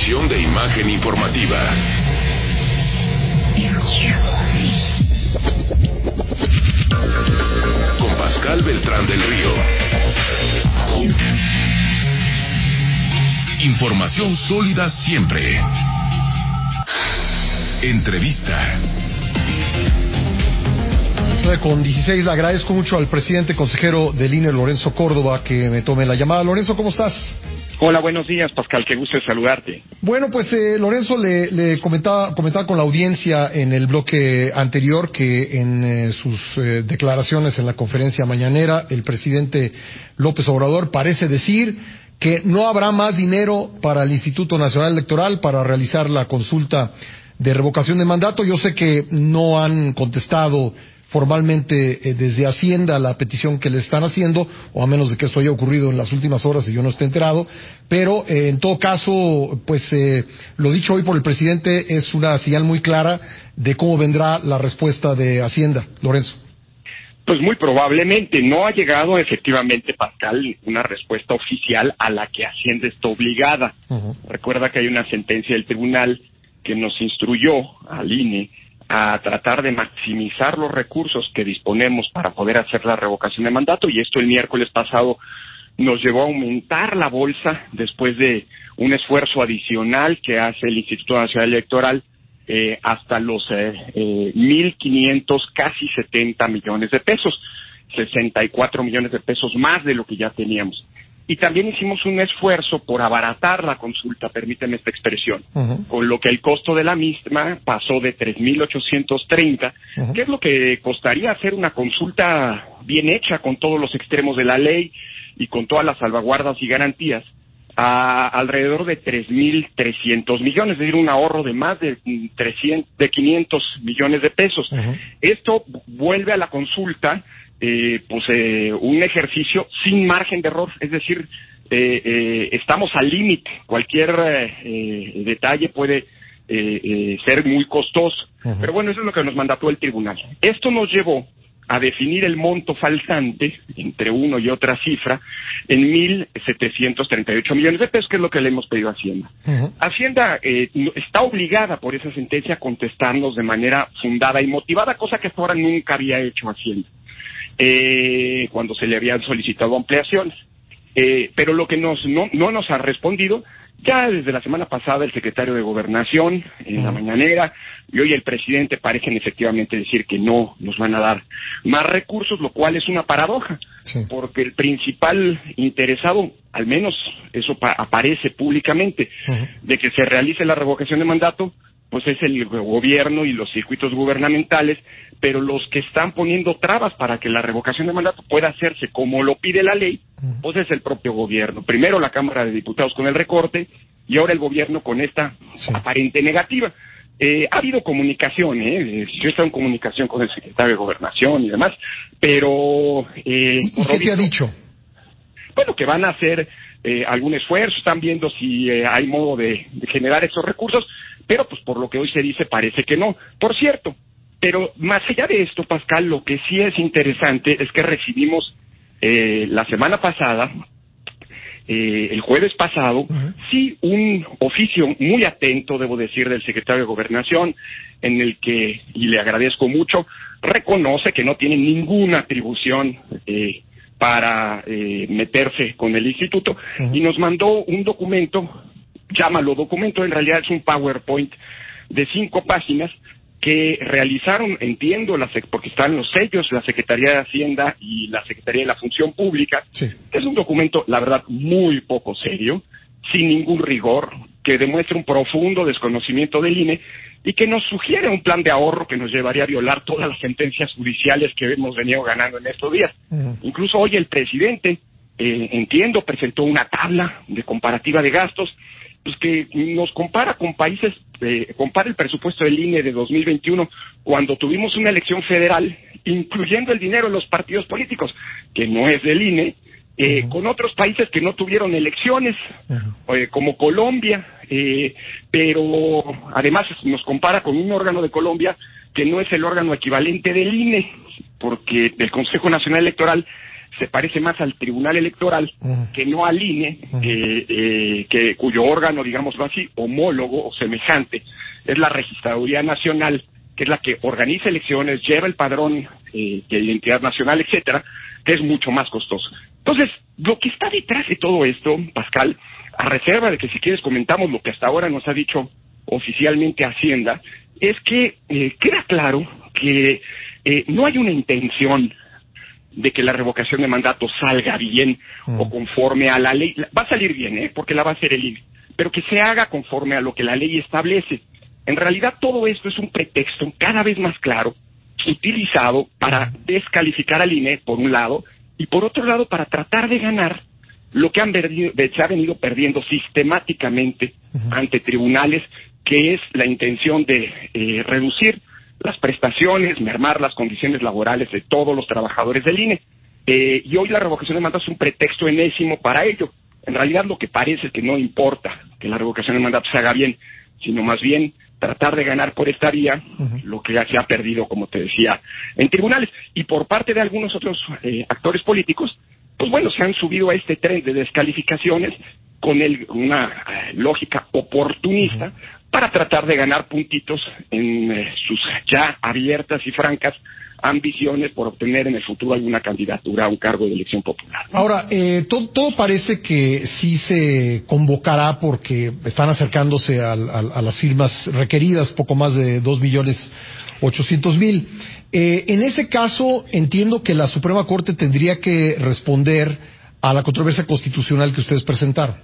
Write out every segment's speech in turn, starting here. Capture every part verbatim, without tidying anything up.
Dirección de Imagen Informativa. Con Pascal Beltrán del Río. Información sólida siempre. Entrevista. Con dieciséis, le agradezco mucho al presidente consejero del I N E, Lorenzo Córdoba, que me tome la llamada. Lorenzo, ¿cómo estás? Hola, buenos días, Pascal, qué gusto saludarte. Bueno, pues eh, Lorenzo, le, le comentaba, comentaba con la audiencia en el bloque anterior que en eh, sus eh, declaraciones en la conferencia mañanera, el presidente López Obrador parece decir que no habrá más dinero para el Instituto Nacional Electoral para realizar la consulta de revocación de mandato. Yo sé que no han contestado formalmente eh, desde Hacienda la petición que le están haciendo, o a menos de que esto haya ocurrido en las últimas horas y yo no esté enterado, pero eh, en todo caso, pues eh, lo dicho hoy por el presidente es una señal muy clara de cómo vendrá la respuesta de Hacienda. Lorenzo. Pues muy probablemente no ha llegado efectivamente, Pascal, una respuesta oficial a la que Hacienda está obligada. Uh-huh. Recuerda que hay una sentencia del tribunal que nos instruyó al I N E a tratar de maximizar los recursos que disponemos para poder hacer la revocación de mandato, y esto el miércoles pasado nos llevó a aumentar la bolsa después de un esfuerzo adicional que hace el Instituto Nacional Electoral eh, hasta los eh, eh, mil quinientos, casi setenta millones de pesos, sesenta y cuatro millones de pesos más de lo que ya teníamos. Y también hicimos un esfuerzo por abaratar la consulta, permíteme esta expresión, uh-huh. con lo que el costo de la misma pasó de tres mil ochocientos treinta, uh-huh. que es lo que costaría hacer una consulta bien hecha con todos los extremos de la ley y con todas las salvaguardas y garantías, a alrededor de tres mil trescientos millones, es decir, un ahorro de más de trescientos, de quinientos millones de pesos. Uh-huh. Esto vuelve a la consulta Eh, pues eh, un ejercicio sin margen de error, es decir, eh, eh, estamos al límite, cualquier eh, detalle puede eh, eh, ser muy costoso, uh-huh. pero bueno, eso es lo que nos mandató el tribunal. Esto nos llevó a definir el monto faltante, entre uno y otra cifra, en mil setecientos treinta y ocho millones de pesos, que es lo que le hemos pedido a Hacienda. Uh-huh. Hacienda eh, está obligada por esa sentencia a contestarnos de manera fundada y motivada, cosa que hasta ahora nunca había hecho Hacienda. Eh, cuando se le habían solicitado ampliaciones. Eh, pero lo que nos no, no nos ha respondido, ya desde la semana pasada el secretario de Gobernación en uh-huh. la mañanera, y hoy el presidente parecen efectivamente decir que no nos van a dar más recursos, lo cual es una paradoja, sí. porque el principal interesado, al menos eso pa- aparece públicamente, uh-huh. de que se realice la revocación de mandato, pues es el gobierno y los circuitos gubernamentales, pero los que están poniendo trabas para que la revocación de mandato pueda hacerse como lo pide la ley, pues es el propio gobierno. Primero la Cámara de Diputados con el recorte, y ahora el gobierno con esta sí. aparente negativa. Eh, ha habido comunicación, ¿eh? Yo he estado en comunicación con el secretario de Gobernación y demás, pero... Eh, ¿Y, ¿y qué te ha dicho? Bueno, que van a hacer eh, algún esfuerzo, están viendo si eh, hay modo de, de generar esos recursos, pero pues por lo que hoy se dice parece que no. Por cierto, pero más allá de esto, Pascal, lo que sí es interesante es que recibimos eh, la semana pasada, eh, el jueves pasado, uh-huh. sí, un oficio muy atento, debo decir, del secretario de Gobernación, en el que, y le agradezco mucho, reconoce que no tiene ninguna atribución eh, para eh, meterse con el instituto, uh-huh. y nos mandó un documento, llámalo documento, en realidad es un PowerPoint de cinco páginas, que realizaron, entiendo, las, porque están los sellos, la Secretaría de Hacienda y la Secretaría de la Función Pública, sí. Es un documento, la verdad, muy poco serio, sin ningún rigor, que demuestra un profundo desconocimiento del I N E y que nos sugiere un plan de ahorro que nos llevaría a violar todas las sentencias judiciales que hemos venido ganando en estos días. Uh-huh. Incluso hoy el presidente, eh, entiendo, presentó una tabla de comparativa de gastos, pues que nos compara con países, eh, compara el presupuesto del I N E de dos mil veintiuno cuando tuvimos una elección federal, incluyendo el dinero en los partidos políticos, que no es del I N E, eh, uh-huh. con otros países que no tuvieron elecciones, uh-huh. eh, como Colombia, eh, pero además nos compara con un órgano de Colombia que no es el órgano equivalente del I N E, porque el Consejo Nacional Electoral se parece más al Tribunal Electoral uh-huh. que no al I N E, uh-huh. que, eh, que cuyo órgano, digámoslo así, homólogo o semejante, es la Registraduría Nacional, que es la que organiza elecciones, lleva el padrón eh, de identidad nacional, etcétera, que es mucho más costoso. Entonces, lo que está detrás de todo esto, Pascal, a reserva de que si quieres comentamos lo que hasta ahora nos ha dicho oficialmente Hacienda, es que eh, queda claro que eh, no hay una intención de que la revocación de mandato salga bien mm. o conforme a la ley. Va a salir bien, ¿eh? Porque la va a hacer el I N E, pero que se haga conforme a lo que la ley establece. En realidad todo esto es un pretexto cada vez más claro, utilizado para descalificar al I N E, por un lado, y por otro lado para tratar de ganar lo que han perdido, se ha venido perdiendo sistemáticamente uh-huh. ante tribunales, que es la intención de eh, reducir las prestaciones, mermar las condiciones laborales de todos los trabajadores del I N E. Eh, y hoy la revocación de mandato es un pretexto enésimo para ello. En realidad lo que parece es que no importa que la revocación de mandato se haga bien, sino más bien tratar de ganar por esta vía uh-huh. lo que ya se ha perdido, como te decía, en tribunales. Y por parte de algunos otros eh, actores políticos, pues bueno, se han subido a este tren de descalificaciones con el, una eh, lógica oportunista uh-huh. para tratar de ganar puntitos en eh, sus ya abiertas y francas ambiciones por obtener en el futuro alguna candidatura a un cargo de elección popular, ¿no? Ahora, eh, todo, todo parece que sí se convocará porque están acercándose al, al, a las firmas requeridas, poco más de dos millones ochocientos mil. Eh, en ese caso, entiendo que la Suprema Corte tendría que responder a la controversia constitucional que ustedes presentaron.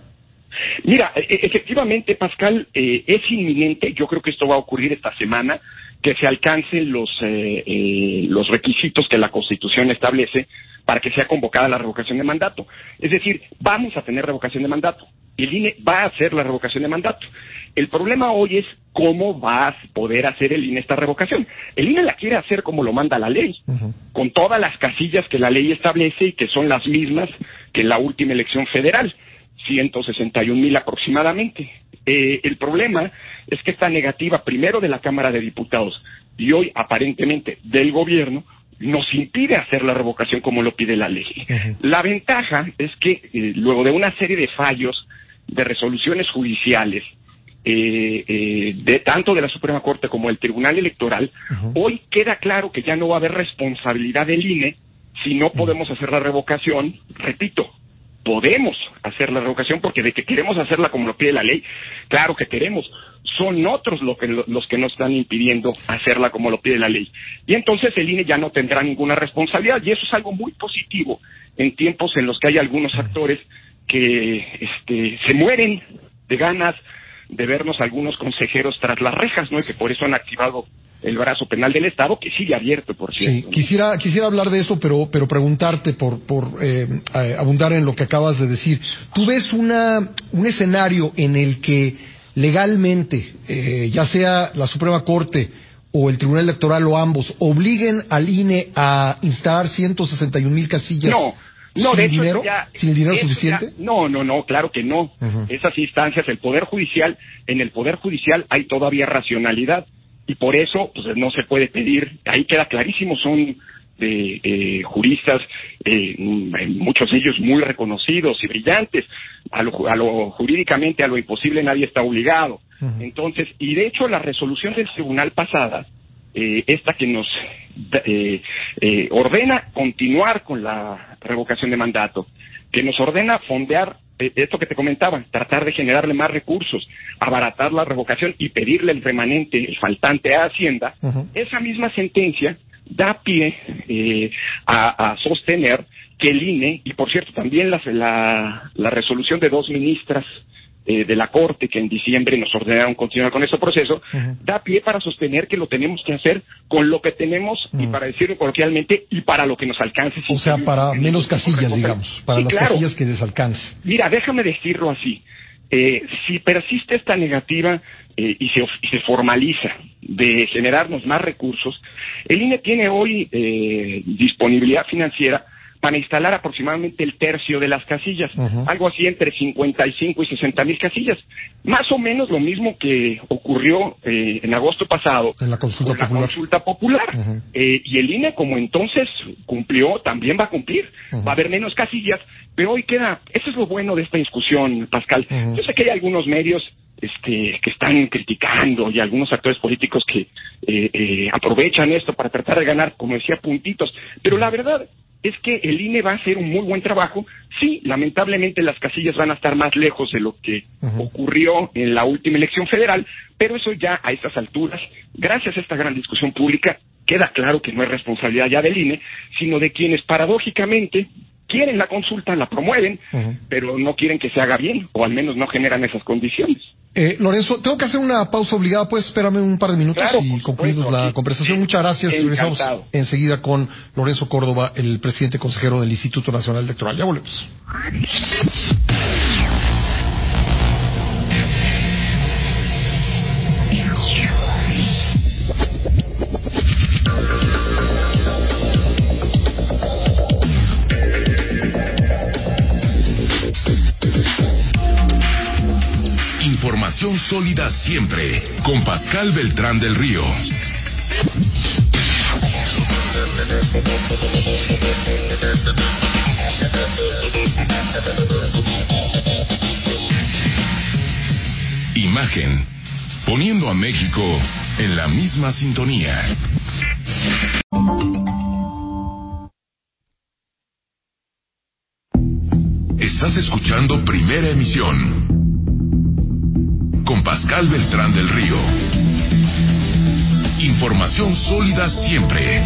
Mira, efectivamente, Pascal, eh, es inminente, yo creo que esto va a ocurrir esta semana, que se alcancen los eh, eh, los requisitos que la Constitución establece para que sea convocada la revocación de mandato. Es decir, vamos a tener revocación de mandato. El I N E va a hacer la revocación de mandato. El problema hoy es cómo va a poder hacer el I N E esta revocación. El I N E la quiere hacer como lo manda la ley, uh-huh. con todas las casillas que la ley establece y que son las mismas que en la última elección federal. ciento sesenta y un mil aproximadamente. Eh, el problema es que esta negativa, primero de la Cámara de Diputados y hoy aparentemente del gobierno, nos impide hacer la revocación como lo pide la ley. Uh-huh. La ventaja es que eh, luego de una serie de fallos, de resoluciones judiciales, eh, eh, de tanto de la Suprema Corte como del Tribunal Electoral, uh-huh. hoy queda claro que ya no va a haber responsabilidad del I N E si no podemos hacer la revocación, repito, podemos hacer la revocación porque de que queremos hacerla como lo pide la ley, claro que queremos, son otros lo que, los que nos están impidiendo hacerla como lo pide la ley. Y entonces el I N E ya no tendrá ninguna responsabilidad y eso es algo muy positivo en tiempos en los que hay algunos actores que este, se mueren de ganas de vernos algunos consejeros tras las rejas, ¿no? Y que por eso han activado el brazo penal del Estado, que sigue abierto, por cierto. Sí, quisiera, quisiera hablar de eso, pero, pero preguntarte por, por eh, abundar en lo que acabas de decir. ¿Tú ves una, un escenario en el que legalmente, eh, ya sea la Suprema Corte o el Tribunal Electoral o ambos, obliguen al I N E a instalar ciento sesenta y un mil casillas? No. No, ¿Sin de hecho, dinero? ya, ¿Sin el dinero eso suficiente? Ya, no, no, no, claro que no. Uh-huh. Esas instancias, el Poder Judicial, en el Poder Judicial hay todavía racionalidad y por eso pues no se puede pedir, ahí queda clarísimo, son eh, eh, juristas, eh, muchos de ellos muy reconocidos y brillantes, a lo, a lo jurídicamente, a lo imposible nadie está obligado. Uh-huh. Entonces, y de hecho la resolución del tribunal pasada, Eh, esta que nos eh, eh, ordena continuar con la revocación de mandato, que nos ordena fondear eh, esto que te comentaba, tratar de generarle más recursos, abaratar la revocación y pedirle el remanente, el faltante a Hacienda, uh-huh. esa misma sentencia da pie eh, a, a sostener que el I N E, y por cierto también la, la, la resolución de dos ministras Eh, de la Corte, que en diciembre nos ordenaron continuar con ese proceso, uh-huh. da pie para sostener que lo tenemos que hacer con lo que tenemos, uh-huh. y para decirlo coloquialmente, y para lo que nos alcance. O sea, para menos casillas, digamos, para sí, las claro. casillas que les alcance. Mira, déjame decirlo así, eh, si persiste esta negativa eh, y, se, y se formaliza de generarnos más recursos, el I N E tiene hoy eh, disponibilidad financiera para instalar aproximadamente el tercio de las casillas, uh-huh. algo así entre cincuenta y cinco y sesenta mil casillas, más o menos lo mismo que ocurrió eh, en agosto pasado en la consulta con la popular, consulta popular. Uh-huh. eh, y el I N E como entonces cumplió, también va a cumplir, uh-huh. va a haber menos casillas, pero hoy queda, eso es lo bueno de esta discusión, Pascal. Uh-huh. Yo sé que hay algunos medios Este, que están criticando y algunos actores políticos que eh, eh, aprovechan esto para tratar de ganar, como decía, puntitos, pero la verdad es que el I N E va a hacer un muy buen trabajo. Sí, lamentablemente las casillas van a estar más lejos de lo que uh-huh. ocurrió en la última elección federal, pero eso ya a estas alturas, gracias a esta gran discusión pública, queda claro que no es responsabilidad ya del I N E, sino de quienes paradójicamente quieren la consulta, la promueven, uh-huh. pero no quieren que se haga bien, o al menos no generan esas condiciones. Eh, Lorenzo, tengo que hacer una pausa obligada, pues espérame un par de minutos claro, y concluimos la sí. conversación. Muchas gracias. Regresamos enseguida con Lorenzo Córdoba, el presidente consejero del Instituto Nacional Electoral. Ya volvemos. Información sólida siempre, con Pascal Beltrán del Río. Imagen, poniendo a México en la misma sintonía. Estás escuchando Primera Emisión con Pascal Beltrán del Río. Información sólida siempre.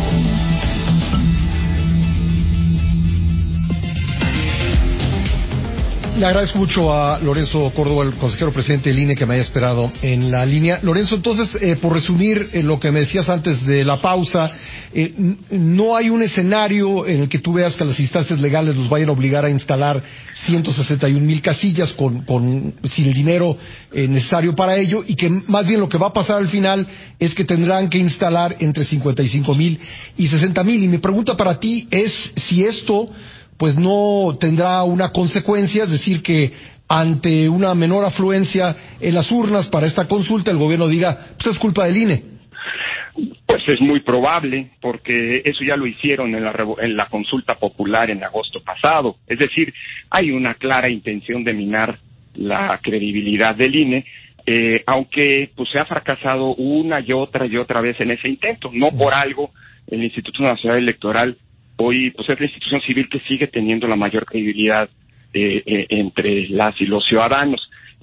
Le agradezco mucho a Lorenzo Córdoba, el consejero presidente del I N E, que me haya esperado en la línea. Lorenzo, entonces, eh, por resumir eh, lo que me decías antes de la pausa, eh, n- no hay un escenario en el que tú veas que las instancias legales los vayan a obligar a instalar ciento sesenta y un mil casillas con, con, sin el dinero eh, necesario para ello, y que más bien lo que va a pasar al final es que tendrán que instalar entre cincuenta y cinco mil y sesenta mil. Y mi pregunta para ti es si esto pues no tendrá una consecuencia, es decir, que ante una menor afluencia en las urnas para esta consulta, el gobierno diga, pues es culpa del I N E. Pues es muy probable, porque eso ya lo hicieron en la, en la consulta popular en agosto pasado. Es decir, hay una clara intención de minar la credibilidad del I N E, eh, aunque pues se ha fracasado una y otra y otra vez en ese intento. No por algo el Instituto Nacional Electoral hoy pues es la institución civil que sigue teniendo la mayor credibilidad eh, eh, entre las y los ciudadanos.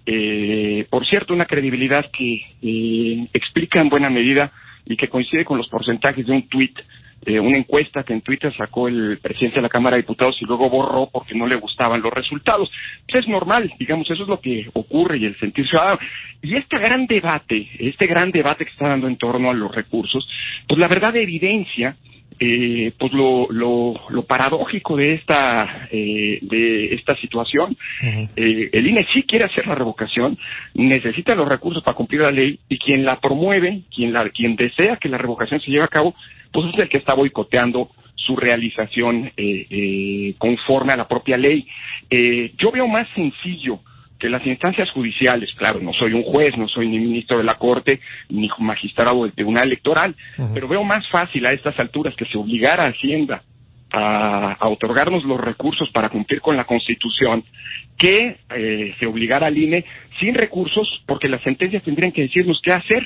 Eh, por cierto, una credibilidad que eh, explica en buena medida y que coincide con los porcentajes de un tuit, eh, una encuesta que en Twitter sacó el presidente de la Cámara de Diputados y luego borró porque no le gustaban los resultados. Pues es normal, digamos, eso es lo que ocurre y el sentir ciudadano. Y este gran debate, este gran debate que está dando en torno a los recursos, pues la verdad evidencia Eh, pues lo, lo, lo paradójico de esta eh, de esta situación. Uh-huh. eh, el I N E sí quiere hacer la revocación, necesita los recursos para cumplir la ley, y quien la promueve, quien la quien desea que la revocación se lleve a cabo, pues es el que está boicoteando su realización eh, eh, conforme a la propia ley. Eh, yo veo más sencillo que las instancias judiciales, claro, no soy un juez, no soy ni ministro de la Corte, ni magistrado del Tribunal Electoral, uh-huh. pero veo más fácil a estas alturas que se obligara a Hacienda a, a otorgarnos los recursos para cumplir con la Constitución, que eh, se obligara al I N E sin recursos, porque las sentencias tendrían que decirnos qué hacer.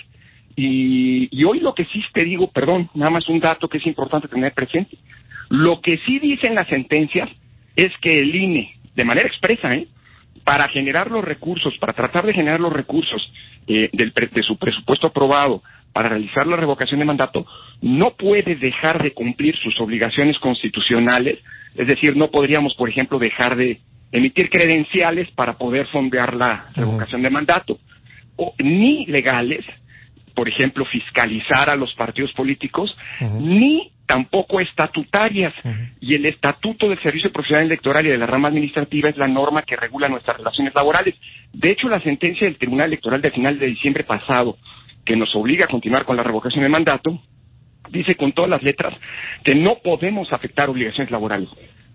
Y, y hoy lo que sí te digo, perdón, nada más un dato que es importante tener presente, lo que sí dicen las sentencias es que el I N E, de manera expresa, ¿eh?, para generar los recursos, para tratar de generar los recursos eh, del pre- de su presupuesto aprobado para realizar la revocación de mandato, no puede dejar de cumplir sus obligaciones constitucionales. Es decir, no podríamos, por ejemplo, dejar de emitir credenciales para poder fondear la revocación de mandato, o, ni legales, por ejemplo, fiscalizar a los partidos políticos, uh-huh. ni tampoco estatutarias. Uh-huh. Y el Estatuto del Servicio Profesional Electoral y de la rama administrativa es la norma que regula nuestras relaciones laborales. De hecho, la sentencia del Tribunal Electoral de final de diciembre pasado, que nos obliga a continuar con la revocación de mandato, dice con todas las letras que no podemos afectar obligaciones laborales.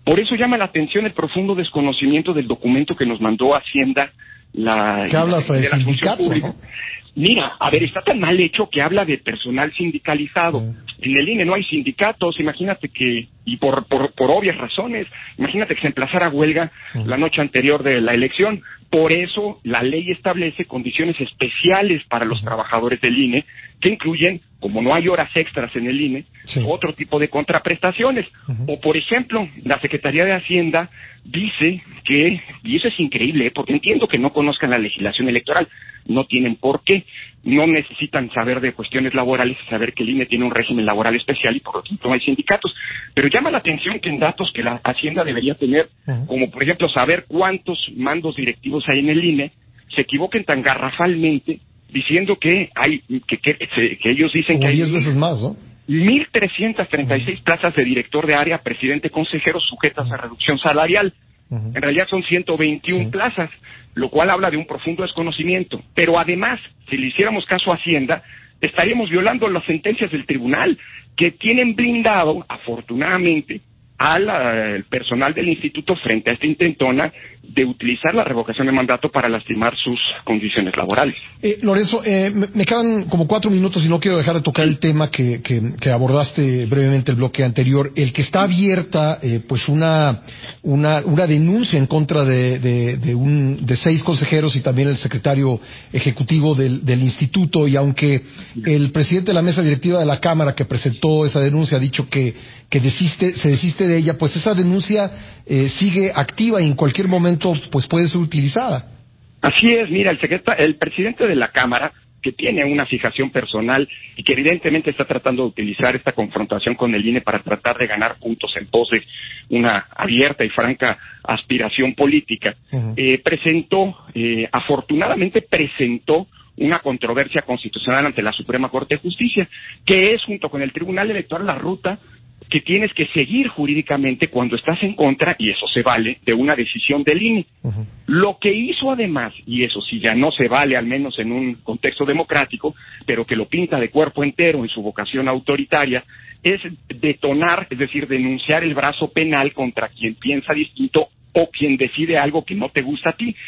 Por eso llama la atención el profundo desconocimiento del documento que nos mandó Hacienda. La, ¿Qué hablas de sindicato, no? Mira, a ver, está tan mal hecho que habla de personal sindicalizado. Sí. En el I N E no hay sindicatos, imagínate que, y por, por, por obvias razones, imagínate que se emplazara a huelga sí. la noche anterior de la elección. Por eso la ley establece condiciones especiales para los sí. trabajadores del I N E, que incluyen, como no hay horas extras en el I N E, sí. otro tipo de contraprestaciones. Uh-huh. O, por ejemplo, la Secretaría de Hacienda dice que, y eso es increíble, ¿eh? Porque entiendo que no conozcan la legislación electoral, no tienen por qué, no necesitan saber de cuestiones laborales y saber que el I N E tiene un régimen laboral especial y por lo tanto no hay sindicatos, pero llama la atención que en datos que la Hacienda debería tener, uh-huh. como por ejemplo saber cuántos mandos directivos hay en el I N E, se equivoquen tan garrafalmente diciendo que hay, que, que, que, que ellos dicen como que hay diez veces más, ¿no? mil trescientas treinta y seis uh-huh. plazas de director de área, presidente, consejero sujetas uh-huh. a reducción salarial. Uh-huh. En realidad son ciento veintiuna sí. plazas, lo cual habla de un profundo desconocimiento. Pero además, si le hiciéramos caso a Hacienda, estaríamos violando las sentencias del tribunal, que tienen blindado, afortunadamente, al uh, personal del instituto frente a esta intentona de utilizar la revocación de mandato para lastimar sus condiciones laborales. Eh, Lorenzo, eh, me, me quedan como cuatro minutos y no quiero dejar de tocar el tema que, que, que abordaste brevemente el bloque anterior, el que está abierta eh, pues una, una una denuncia en contra de, de, de, un, de seis consejeros y también el secretario ejecutivo del, del instituto, y aunque el presidente de la mesa directiva de la Cámara que presentó esa denuncia ha dicho que, que desiste, se desiste de ella, pues esa denuncia eh, sigue activa y en cualquier momento pues puede ser utilizada. Así es, mira, el secretario, el presidente de la Cámara, que tiene una fijación personal y que evidentemente está tratando de utilizar esta confrontación con el I N E para tratar de ganar puntos en pos de una abierta y franca aspiración política, uh-huh. eh, presentó, eh, afortunadamente presentó una controversia constitucional ante la Suprema Corte de Justicia, que es, junto con el Tribunal Electoral, la ruta que tienes que seguir jurídicamente cuando estás en contra, y eso se vale, de una decisión del I N E. Uh-huh. Lo que hizo además, y eso sí ya no se vale, al menos en un contexto democrático, pero que lo pinta de cuerpo entero en su vocación autoritaria, es detonar, es decir, denunciar el brazo penal contra quien piensa distinto o quien decide algo que no te gusta a ti.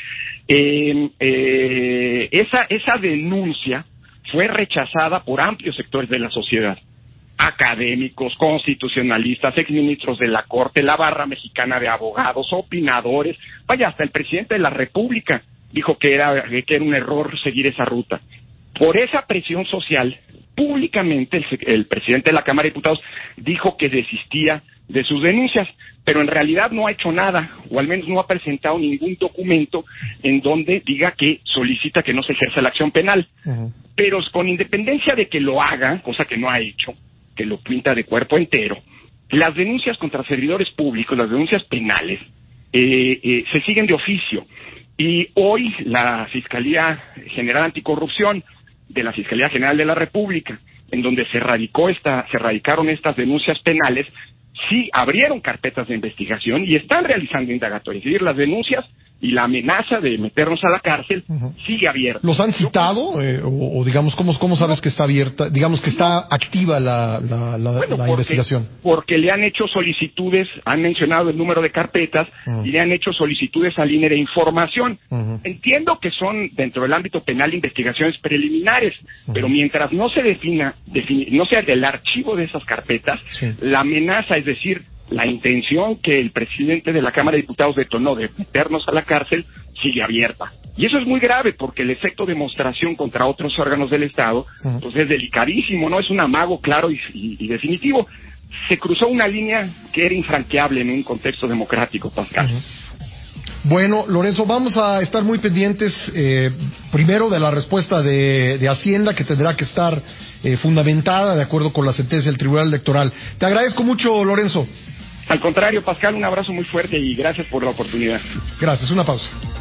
Eh, eh, esa, esa denuncia fue rechazada por amplios sectores de la sociedad. Académicos, constitucionalistas, exministros de la Corte, la Barra Mexicana de Abogados, opinadores, vaya, hasta el presidente de la República dijo que era, que era un error seguir esa ruta. Por esa presión social, públicamente el, el presidente de la Cámara de Diputados dijo que desistía de sus denuncias, pero en realidad no ha hecho nada, o al menos no ha presentado ningún documento en donde diga que solicita que no se ejerza la acción penal. Uh-huh. Pero con independencia de que lo haga, cosa que no ha hecho, que lo pinta de cuerpo entero, las denuncias contra servidores públicos, las denuncias penales, eh, eh, se siguen de oficio. Y hoy la Fiscalía General Anticorrupción de la Fiscalía General de la República, en donde se radicó esta, se radicaron estas denuncias penales, sí abrieron carpetas de investigación y están realizando indagatorias. Es decir, las denuncias y la amenaza de meternos a la cárcel uh-huh. sigue abierta. ¿Los han citado? Eh, o, o digamos, ¿cómo, cómo sabes que está abierta? Digamos que está activa la, la, la, bueno, la porque, investigación. Porque le han hecho solicitudes, han mencionado el número de carpetas uh-huh. y le han hecho solicitudes al I N E de información. Uh-huh. Entiendo que son, dentro del ámbito penal, investigaciones preliminares, uh-huh. pero mientras no se defina, defini, no sea del archivo de esas carpetas, sí. la amenaza, es decir, la intención que el presidente de la Cámara de Diputados detonó de meternos a la cárcel sigue abierta. Y eso es muy grave porque el efecto de demostración contra otros órganos del Estado uh-huh. pues es delicadísimo, ¿no? Es un amago claro y, y, y definitivo. Se cruzó una línea que era infranqueable en un contexto democrático, Pascal. Uh-huh. Bueno, Lorenzo, vamos a estar muy pendientes, eh, primero de la respuesta de, de Hacienda, que tendrá que estar eh, fundamentada de acuerdo con la sentencia del Tribunal Electoral. Te agradezco mucho, Lorenzo. Al contrario, Pascal, un abrazo muy fuerte y gracias por la oportunidad. Gracias, una pausa.